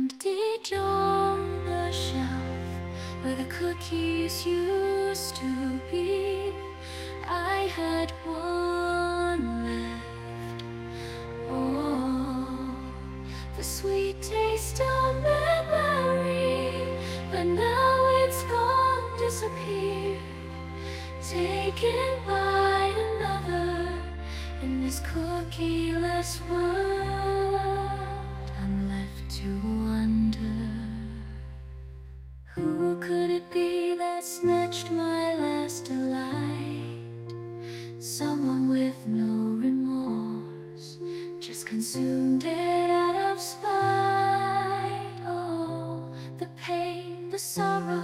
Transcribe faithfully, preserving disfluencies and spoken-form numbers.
emptied on the shelf where the cookies used to be. I had one left. Oh, the sweet taste of memory, but now it's gone, disappeared, taken by another in this cookieless world. I'm left to wonder, who could it be that snatched my last delight? Someone with no remorse, just consumed it out of spite. Oh, the pain, the sorrow,